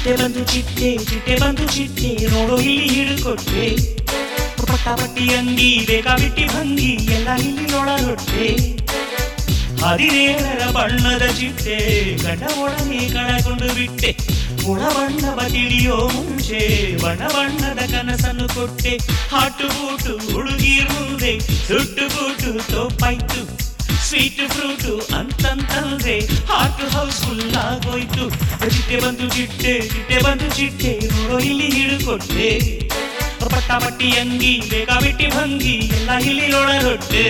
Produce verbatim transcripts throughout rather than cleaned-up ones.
ಚಿಟ್ಟೆ ಬಂದು ಚಿಟ್ಟೆ ಚಿಟ್ಟೆ ಬಂದು ಚಿಟ್ಟೆ ನೋಡು ಇಲ್ಲಿ ಹಿಡ್ಕೊಟ್ಟೆ ಪಟ್ಟಾಪಟ್ಟಿ ಅಂಗಿ ಬೇಕಾಬಿಟ್ಟಿ ಭಂಗಿ ಎಲ್ಲ ಇಲ್ಲಿ ಒಳಗೊಟ್ಟೆ ಹದಿನೇಳರ ಬಣ್ಣದ ಚಿಟ್ಟೆ ಗಂಡ ಒಡನೆ ಕಳಕೊಂಡು ಬಿಟ್ಟೆ ಗುಣ ಬಣ್ಣವ ತಿಳಿಯೋ ಮುಂಚೆ ಬಣ್ಣ ಬಣ್ಣದ ಕನಸನ್ನು ಕೊಟ್ಟೆ ಹಾಟು ಬೂಟು ಹುಡುಗಿರ್ ಮುಂದೆ ಸುಟ್ಟು ಬೂಟು ತೋಪಾಯ್ತು ಸ್ವೀಟ್ ಫ್ರೂಟು ಅಂತಂತಂದ್ರೆ ಹಾರ್ಟ್ ಹೌಸ್ ಫುಲ್ ಆಗೋಯ್ತು ಚಿಟ್ಟೆ ಬಂದು ಚಿಟ್ಟೆ ಚಿಟ್ಟೆ ಬಂದು ಚಿಟ್ಟೆ ನೋಡೋ ಇಲ್ಲಿ ಹಿಡ್ಕೊಟ್ಟೆ ಪಟ್ಟಾಪಟ್ಟಿ ಅಂಗಿ ಬೇಕಾಬಿಟ್ಟಿ ಭಂಗಿ ಎಲ್ಲ ಇಲ್ಲಿ ಒಳಗೊಟ್ಟೆ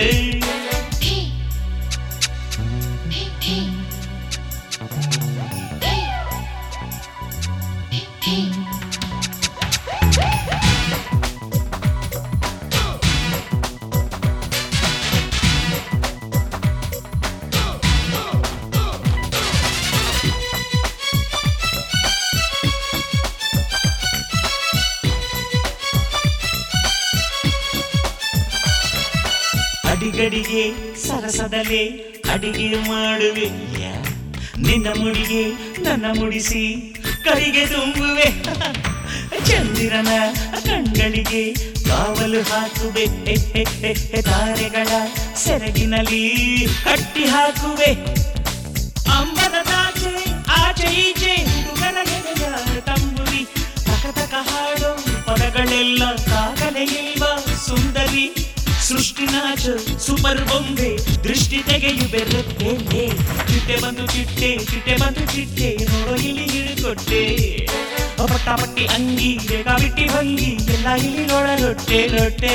ಅಡಿಗಡಿಗೆ ಸರಸದಲೆ ಅಡಿಗೆ ಮಾಡುವೆ ನಿನ್ನ ಮುಡಿಗೆ ನನ್ನ ಮುಡಿಸಿ ಕೈಗೆ ತುಂಬುವೆ ಚಂದಿರನ ಕಣ್ಗಳಿಗೆ ಕಾವಲು ಹಾಕುವೆ ತಾರೆಗಳ ಸೆರಗಿನಲ್ಲಿ ಕಟ್ಟಿ ಹಾಕುವೆ ಅಂಬದ ತಾಚೆ ಆಚೆ ಈಚೆ ಹುಡುಗರ ಗೆಳೆಯ ತಂಬುರಿ ತಕತಕ ಹಾಡೋ ಪದಗಳೆಲ್ಲ ಕಾಗಲೇ ಇಲ್ವ ಸುಂದರಿ ಸೃಷ್ಟಿ ನಾಚ ಸೂಪರ್ ಬೊಂಬೆ ದೃಷ್ಟಿ ತೆಗೆಯು ಬೆರುತ್ತೆ ಚಿಟ್ಟೆ ಬಂದು ಚಿಟ್ಟೆ ಚಿಟ್ಟೆ ಬಂದು ಚಿಟ್ಟೆ ನೋಡೋ ಇಲ್ಲಿ ಹಿಡ್ಕೊಟ್ಟೆ ಪಟ್ಟಾಪಟ್ಟಿ ಅಂಗಿ ಬೇಕಾಬಿಟ್ಟಿ ಭಂಗಿ ಎಲ್ಲ ಇಲ್ಲಿ ಒಳಗೊಟ್ಟೆ ರೊಟ್ಟೆ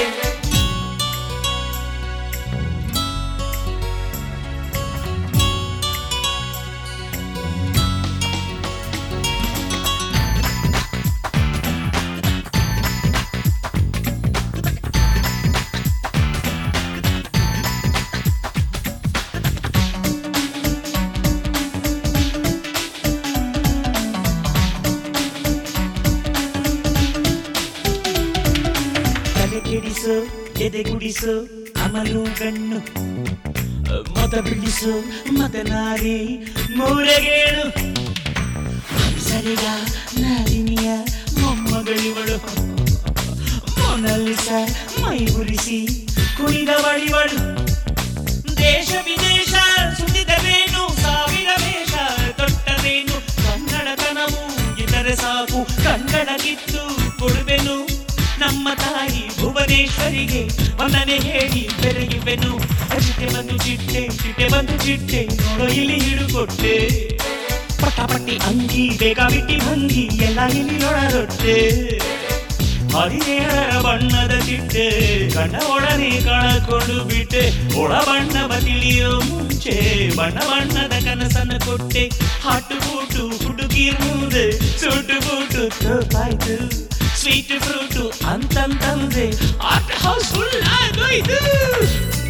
ಕೆಡಿಸು ಎದೆ ಗುಡಿಸು ಅಮಲು ಗಣ್ಣು ಮತ ಬಿಡಿಸು ಮತನಾರಿ ಮೂರಗೇಳು ಸರಿಗ ನಾರಿನಿಯ ಮೊಮ್ಮಗಳಿವಳು ಮೊನಲಿಸ ಮೈ ಉರಿಸಿ ಕುಣಿದ ಬಳಿವಳು ದೇಶ ವಿದೇಶ ಸುತ್ತಿದವೇನು ಸಾವಿರ ವೇಷ ತೊಟ್ಟರೇನು ಕನ್ನಡತನವು ಇತರೆ ಸಾಕು ಕನ್ನಡ ಕಿತ್ತು ಕೊಡುವೆನು ನಮ್ಮ ತಾಯಿ ಭುವನೇಶ್ವರಿಗೆ ವಂದನೆ ಹೇಳಿ ಬೆರಗಿವೆನು ಚಿಟ್ಟೆ ಬಂದು ಚಿಟ್ಟೆ ಚಿಟ್ಟೆ ಬಂದು ಚಿಟ್ಟೆ ನೋಡೋ ಇಲ್ಲಿ ಹಿಡುಕೊಟ್ಟೆ ಪಟ್ಟಾಪಟ್ಟಿ ಅಂಗಿ ಬೇಕಾಬಿಟ್ಟಿ ಭಂಗಿ ಎಲ್ಲ ಇಲ್ಲಿ ಒಳಗೊಟ್ಟೆ ಹದಿನೇಳರ ಬಣ್ಣದ ಚಿಟ್ಟೆ ಗಂಡ ಒಡನೆ ಕಳಕೊಂಡು ಬಿಟ್ಟೆ ಒಳ ಬಣ್ಣವ ತಿಳಿಯೋ ಮುಂಚೆ ಬಣ್ಣ ಬಣ್ಣದ ಕನಸನ್ನು ಕೊಟ್ಟೆ ಹಾಟು ಬೂಟು ಹುಡುಗಿರ್ ಮುಂದೆ ಸುಟ್ಟು ಬೂಟು ತೋಪಾಯ್ತು ಸ್ವೀಟ್ ಫ್ರೂಟು ಅಂತಂತಂದ್ರೆ ಆರ್ಟ್ ಹೌಸ್ ಫುಲ್ ಆಗೋಯ್ತು.